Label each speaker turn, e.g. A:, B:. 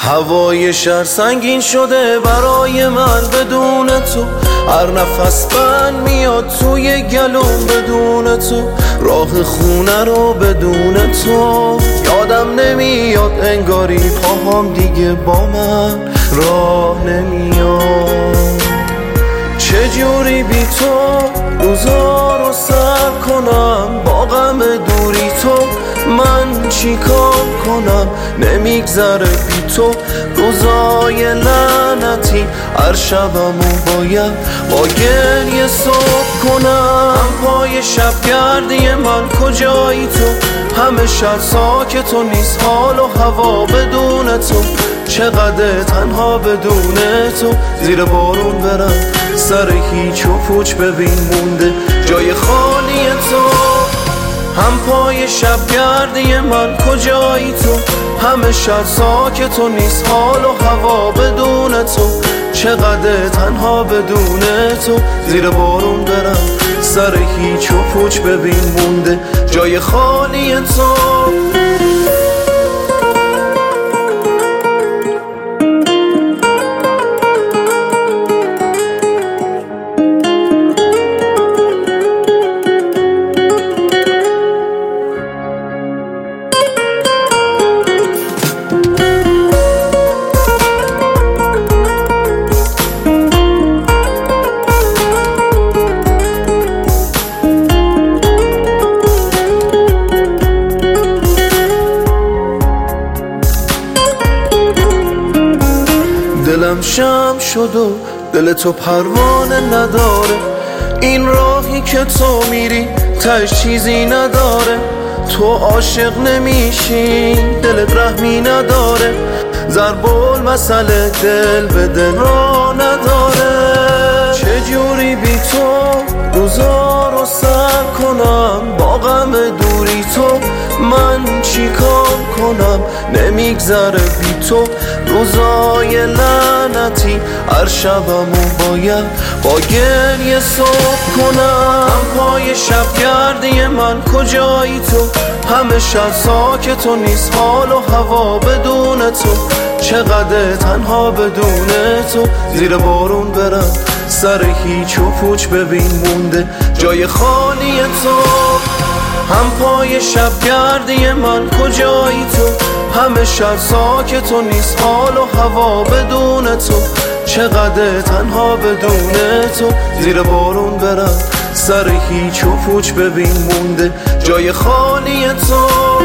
A: هوای شهر سنگین شده برای من بدون تو، هر نفس بند میاد توی گلوم بدون تو، راه خونه رو بدون تو یادم نمیاد، انگاری پاهام دیگه با من راه نمیاد. چجوری بی تو روزا رو سر کنم، با غم دوری تو من چی کار کنم، نمیگذره بی تو روزای لعنتی، هر شبمو باید با گریه صبح کنم. پای شب گردی من کجایی تو، همه شب ساکت و نیست حال و هوا بدون تو، چقدر تنها بدون تو، زیر بارون برم سر هیچ و پوچ ببین مونده جای خالی تو. هم پای شب گردی من کجایی تو، همه شب ساکت و نیست حال و هوا بدون تو، چقدر تنها بدون تو، زیر بارون برم سر هیچ و پوچ ببین مونده جای خالی تو. دلم شمع شد و دل تو پروانه نداره، این راهی که تو میری تاش چیزی نداره، تو عاشق نمیشی دلت رحمی نداره، ضرب المثل دل به دل را نداره. چجوری بی تو روزا رو سر کنم، با غم دوری تو من چی کار کنم، نمیگذره بی تو روزای لعنتی، هر شبمو باید با گریه صبح کنم. پای شب گردی من کجایی تو، همه شب ساکت و نیست حال و هوا بدون تو، چقدر تنها بدون تو، زیر بارون برم سر هیچ و پوچ ببین مونده جای خالی تو. هم پای شب گردی من کجایی تو، همه شب ساکت و نیست حال و هوا بدون تو، چقدر تنها بدون تو، زیر بارون برم سر هیچ و پوچ ببین مونده جای خالی تو.